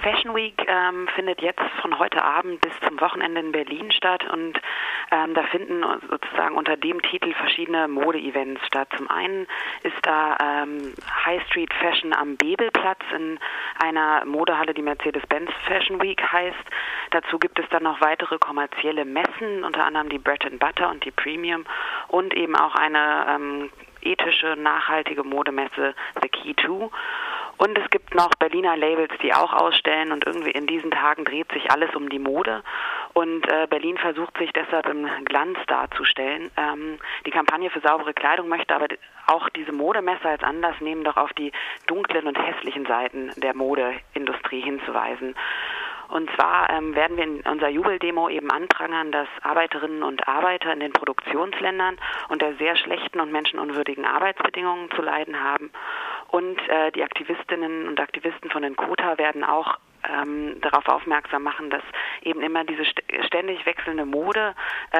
Fashion Week findet jetzt von heute Abend bis zum Wochenende in Berlin statt und da finden sozusagen unter dem Titel verschiedene Mode-Events statt. Zum einen ist da High Street Fashion am Bebelplatz in einer Modehalle, die Mercedes-Benz Fashion Week heißt. Dazu gibt es dann noch weitere kommerzielle Messen, unter anderem die Bread and Butter und die Premium und eben auch eine ethische, nachhaltige Modemesse The Key 2. Und es gibt noch Berliner Labels, die auch ausstellen und irgendwie in diesen Tagen dreht sich alles um die Mode und Berlin versucht sich deshalb im Glanz darzustellen. Die Kampagne für saubere Kleidung möchte aber auch diese Modemesse als Anlass nehmen, doch auf die dunklen und hässlichen Seiten der Modeindustrie hinzuweisen. Und zwar werden wir in unserer Jubeldemo eben anprangern, dass Arbeiterinnen und Arbeiter in den Produktionsländern unter sehr schlechten und menschenunwürdigen Arbeitsbedingungen zu leiden haben. Und die Aktivistinnen und Aktivisten von den Kota werden auch darauf aufmerksam machen, dass eben immer diese ständig wechselnde Mode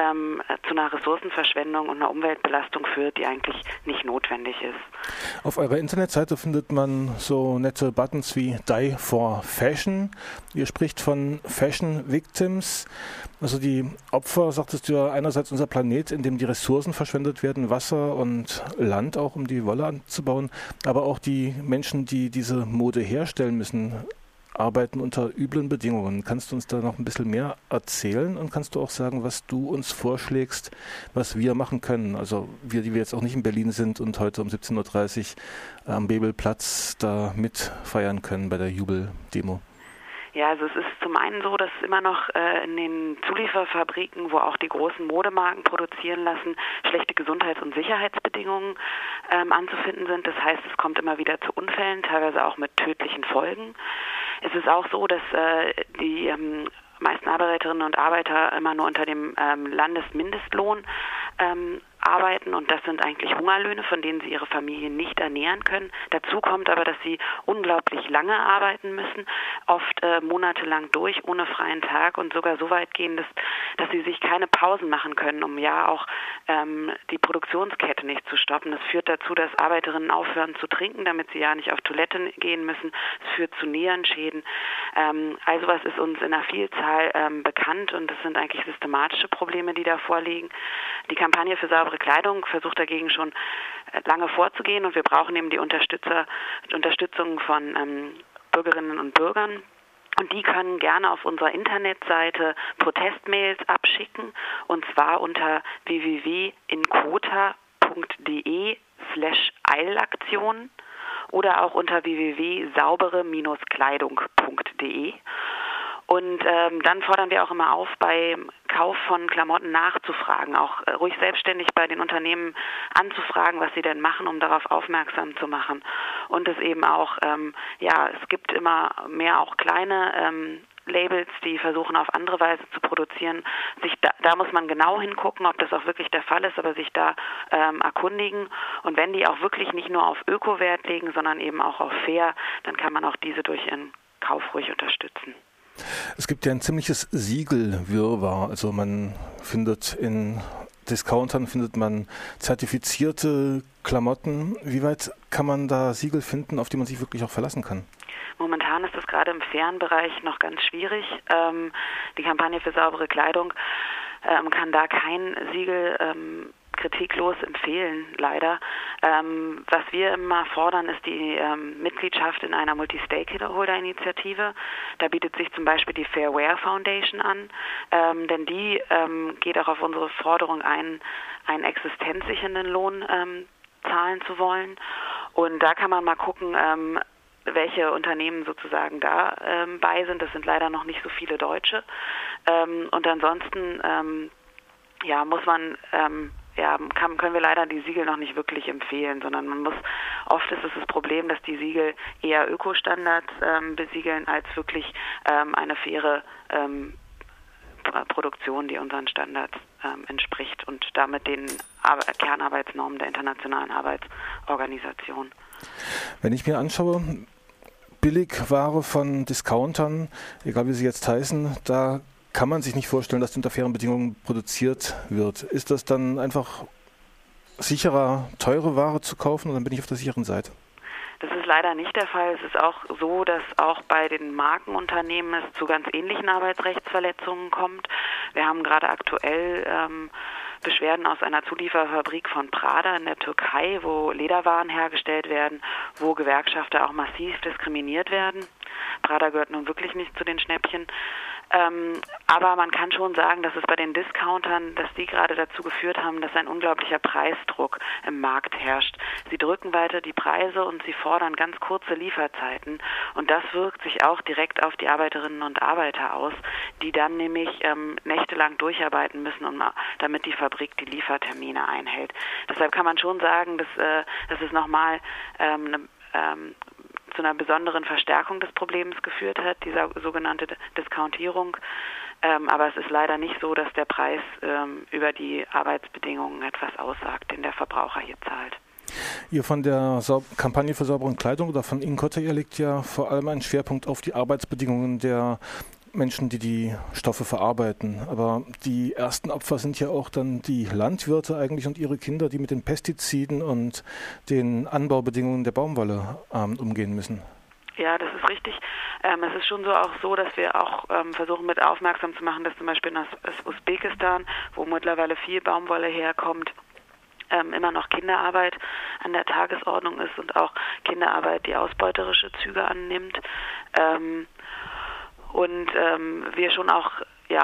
zu einer Ressourcenverschwendung und einer Umweltbelastung führt, die eigentlich nicht notwendig ist. Auf eurer Internetseite findet man so nette Buttons wie Die for Fashion. Ihr spricht von Fashion Victims. Also die Opfer, sagtest du ja, einerseits unser Planet, in dem die Ressourcen verschwendet werden, Wasser und Land auch, um die Wolle anzubauen, aber auch die Menschen, die diese Mode herstellen müssen, arbeiten unter üblen Bedingungen. Kannst du uns da noch ein bisschen mehr erzählen und kannst du auch sagen, was du uns vorschlägst, was wir machen können? Also wir, die wir jetzt auch nicht in Berlin sind und heute um 17.30 Uhr am Bebelplatz da mitfeiern können bei der Jubeldemo. Ja, also es ist zum einen so, dass immer noch in den Zulieferfabriken, wo auch die großen Modemarken produzieren lassen, schlechte Gesundheits- und Sicherheitsbedingungen anzufinden sind. Das heißt, es kommt immer wieder zu Unfällen, teilweise auch mit tödlichen Folgen. Es ist auch so, dass die meisten Arbeiterinnen und Arbeiter immer nur unter dem Landesmindestlohn arbeiten und das sind eigentlich Hungerlöhne, von denen sie ihre Familien nicht ernähren können. Dazu kommt aber, dass sie unglaublich lange arbeiten müssen, oft monatelang durch, ohne freien Tag und sogar so weit gehen, dass sie sich keine Pausen machen können, um ja auch die Produktionskette nicht zu stoppen. Das führt dazu, dass Arbeiterinnen aufhören zu trinken, damit sie ja nicht auf Toilette gehen müssen. Es führt zu Nierenschäden. Also was ist uns in einer Vielzahl bekannt und das sind eigentlich systematische Probleme, die da vorliegen. Die Kampagne für saubere Kleidung versucht dagegen schon lange vorzugehen und wir brauchen eben die Unterstützung von Bürgerinnen und Bürgern. Und die können gerne auf unserer Internetseite Protestmails abschicken und zwar unter www.inkota.de/Eilaktion oder auch unter www.saubere-kleidung.de. Und dann fordern wir auch immer auf, beim Kauf von Klamotten nachzufragen, auch ruhig selbstständig bei den Unternehmen anzufragen, was sie denn machen, um darauf aufmerksam zu machen. Und es eben auch, es gibt immer mehr auch kleine Labels, die versuchen auf andere Weise zu produzieren. Da muss man genau hingucken, ob das auch wirklich der Fall ist, aber sich da erkundigen. Und wenn die auch wirklich nicht nur auf Öko-Wert legen, sondern eben auch auf fair, dann kann man auch diese durch ihren Kauf ruhig unterstützen. Es gibt ja ein ziemliches Siegelwirrwarr. Also man findet in Discountern zertifizierte Klamotten. Wie weit kann man da Siegel finden, auf die man sich wirklich auch verlassen kann? Momentan ist das gerade im fairen Bereich noch ganz schwierig. Die Kampagne für saubere Kleidung kann da kein Siegel kritiklos empfehlen, leider. Was wir immer fordern, ist die Mitgliedschaft in einer Multi-Stakeholder-Initiative. Da bietet sich zum Beispiel die Fair Wear Foundation an, denn die geht auch auf unsere Forderung ein, einen existenzsichernden Lohn zahlen zu wollen. Und da kann man mal gucken, welche Unternehmen sozusagen da bei sind. Das sind leider noch nicht so viele Deutsche. Und ansonsten muss man können wir leider die Siegel noch nicht wirklich empfehlen, sondern oft ist es das Problem, dass die Siegel eher Ökostandards besiegeln als wirklich eine faire Produktion, die unseren Standards entspricht und damit den Kernarbeitsnormen der Internationalen Arbeitsorganisation. Wenn ich mir anschaue, Billigware von Discountern, egal wie sie jetzt heißen, da kann man sich nicht vorstellen, dass unter fairen Bedingungen produziert wird. Ist das dann einfach sicherer, teure Ware zu kaufen und dann bin ich auf der sicheren Seite? Das ist leider nicht der Fall. Es ist auch so, dass auch bei den Markenunternehmen es zu ganz ähnlichen Arbeitsrechtsverletzungen kommt. Wir haben gerade aktuell Beschwerden aus einer Zulieferfabrik von Prada in der Türkei, wo Lederwaren hergestellt werden, wo Gewerkschafter auch massiv diskriminiert werden. Prada gehört nun wirklich nicht zu den Schnäppchen. Aber man kann schon sagen, dass es bei den Discountern, dass die gerade dazu geführt haben, dass ein unglaublicher Preisdruck im Markt herrscht. Sie drücken weiter die Preise und sie fordern ganz kurze Lieferzeiten. Und das wirkt sich auch direkt auf die Arbeiterinnen und Arbeiter aus, die dann nämlich nächtelang durcharbeiten müssen, damit die Fabrik die Liefertermine einhält. Deshalb kann man schon sagen, dass es nochmal zu einer besonderen Verstärkung des Problems geführt hat, dieser sogenannte Diskontierung. Aber es ist leider nicht so, dass der Preis über die Arbeitsbedingungen etwas aussagt, den der Verbraucher hier zahlt. Ihr von der Kampagne für saubere Kleidung oder von Inkotter, ihr legt ja vor allem einen Schwerpunkt auf die Arbeitsbedingungen der Menschen, die die Stoffe verarbeiten. Aber die ersten Opfer sind ja auch dann die Landwirte eigentlich und ihre Kinder, die mit den Pestiziden und den Anbaubedingungen der Baumwolle umgehen müssen. Ja, das ist richtig. Es ist schon so, dass wir auch versuchen mit aufmerksam zu machen, dass zum Beispiel in Usbekistan, wo mittlerweile viel Baumwolle herkommt, immer noch Kinderarbeit an der Tagesordnung ist und auch Kinderarbeit, die ausbeuterische Züge annimmt. Und wir schon auch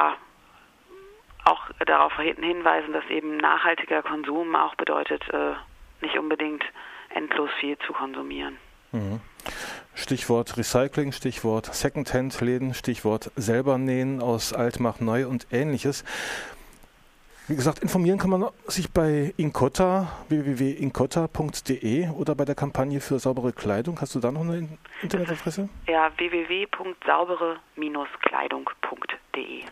darauf hinweisen, dass eben nachhaltiger Konsum auch bedeutet, nicht unbedingt endlos viel zu konsumieren. Mhm. Stichwort Recycling, Stichwort Secondhand-Läden, Stichwort selber nähen aus alt macht neu und Ähnliches. Wie gesagt, informieren kann man sich bei Inkotter, www.inkotter.de oder bei der Kampagne für saubere Kleidung. Hast du da noch eine Internetadresse? Ja, www.saubere-kleidung.de.